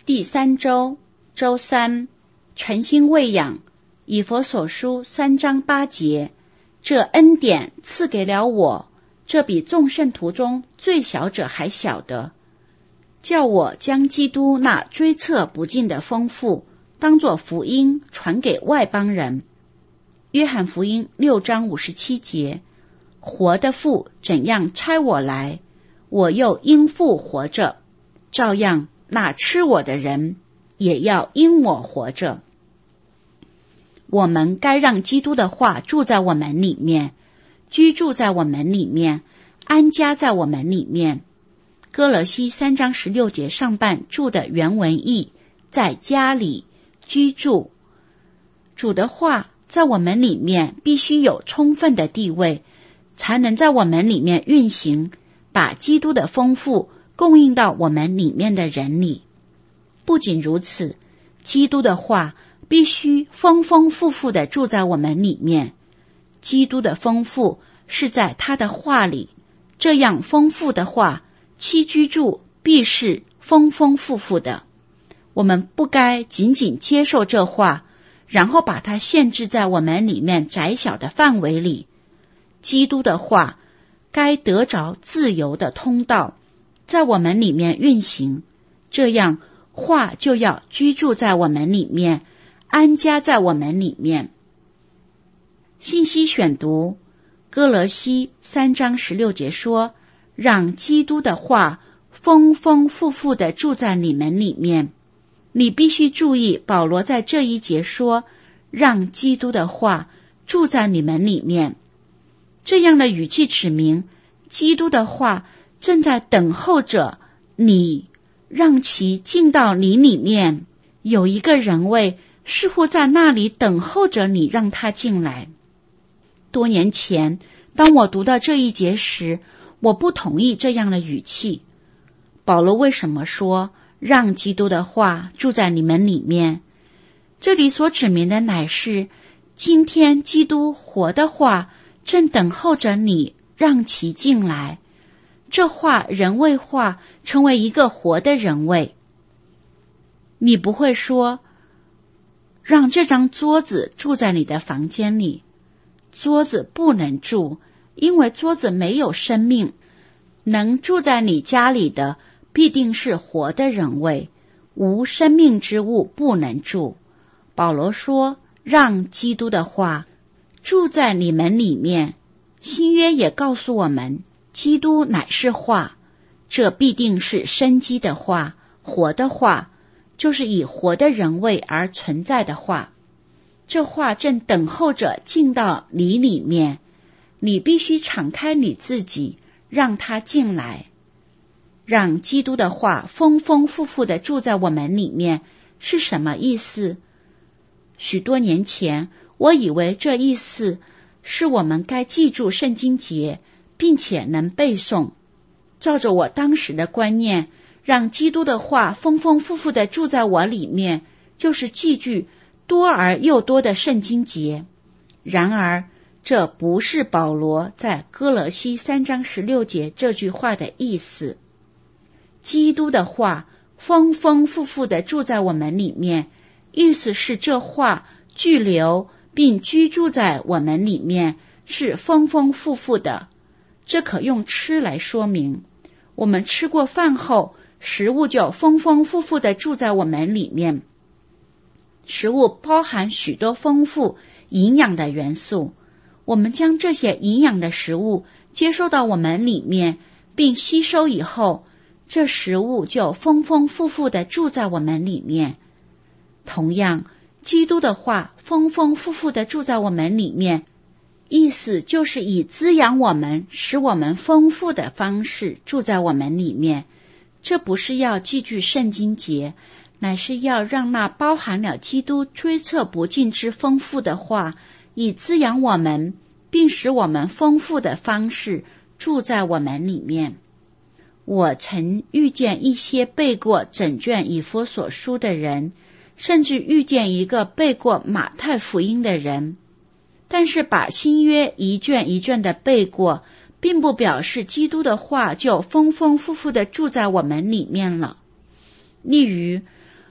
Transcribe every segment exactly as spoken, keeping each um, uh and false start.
第三周周三，诚心喂养，以弗所书三章八节，这恩典赐给了我，这比众圣徒中最小者还小的，叫我将基督那追测不尽的丰富当作福音传给外邦人。约翰福音六章五十七节，活的父怎样差我来，我又因父活着，照样那吃我的人也要因我活着。我们该让基督的话住在我们里面，居住在我们里面，安家在我们里面。歌罗西三章十六节上半注的原文意，在家里居住。主的话在我们里面必须有充分的地位，才能在我们里面运行，把基督的丰富供应到我们里面的人里。不仅如此，基督的话必须丰丰富富地住在我们里面。基督的丰富是在他的话里，这样丰富的话，其居住必是丰丰富富的。我们不该仅仅接受这话，然后把它限制在我们里面窄小的范围里。基督的话该得着自由的通道，在我们里面运行，这样话就要居住在我们里面，安家在我们里面。信息选读，歌罗西三章十六节说，让基督的话丰丰富富地住在你们里面。你必须注意，保罗在这一节说，让基督的话住在你们里面。这样的语气指明，基督的话正在等候着你，让其进到你里面。有一个人位似乎在那里等候着你，让他进来。多年前，当我读到这一节时，我不同意这样的语气。保罗为什么说让基督的话住在你们里面？这里所指明的乃是，今天基督活的话正等候着你，让其进来。这话人位化，成为一个活的人位。你不会说，让这张桌子住在你的房间里。桌子不能住，因为桌子没有生命。能住在你家里的必定是活的人位，无生命之物不能住。保罗说，让基督的话住在你们里面。新约也告诉我们，基督乃是话，这必定是生机的话，活的话，就是以活的人位而存在的话。这话正等候着进到你里面，你必须敞开你自己，让它进来。让基督的话丰丰富富地住在我们里面是什么意思？许多年前，我以为这意思是我们该记住圣经节，并且能背诵。照着我当时的观念，让基督的话丰丰富富地住在我里面，就是记住多而又多的圣经节。然而，这不是保罗在歌罗西三章十六节这句话的意思。基督的话丰丰富富地住在我们里面，意思是这话居留并居住在我们里面，是丰丰富富的。这可用吃来说明。我们吃过饭后，食物就丰丰富富地住在我们里面。食物包含许多丰富营养的元素，我们将这些营养的食物接收到我们里面，并吸收以后，这食物就丰丰富富地住在我们里面。同样，基督的话丰丰富富地住在我们里面，意思就是以滋养我们，使我们丰富的方式住在我们里面。这不是要记住圣经节，乃是要让那包含了基督追测不尽之丰富的话，以滋养我们，并使我们丰富的方式住在我们里面。我曾遇见一些背过整卷以弗所书的人，甚至遇见一个背过马太福音的人，但是把新约一卷一卷的背过，并不表示基督的话就丰丰富富的住在我们里面了。例如，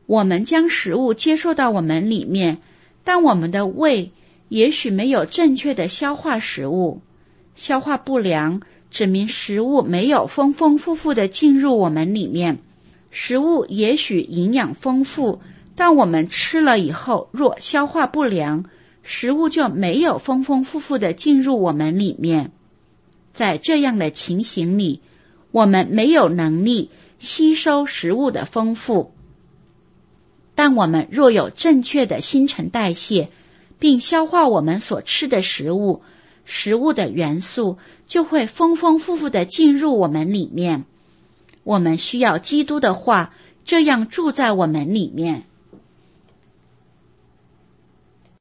我们将食物接受到我们里面，但我们的胃也许没有正确的消化食物。消化不良指明食物没有丰丰富富的进入我们里面。食物也许营养丰富，但我们吃了以后若消化不良，食物就没有丰丰富富的进入我们里面。在这样的情形里，我们没有能力吸收食物的丰富。但我们若有正确的新陈代谢，并消化我们所吃的食物，食物的元素就会丰丰富富的进入我们里面。我们需要基督的话，这样住在我们里面。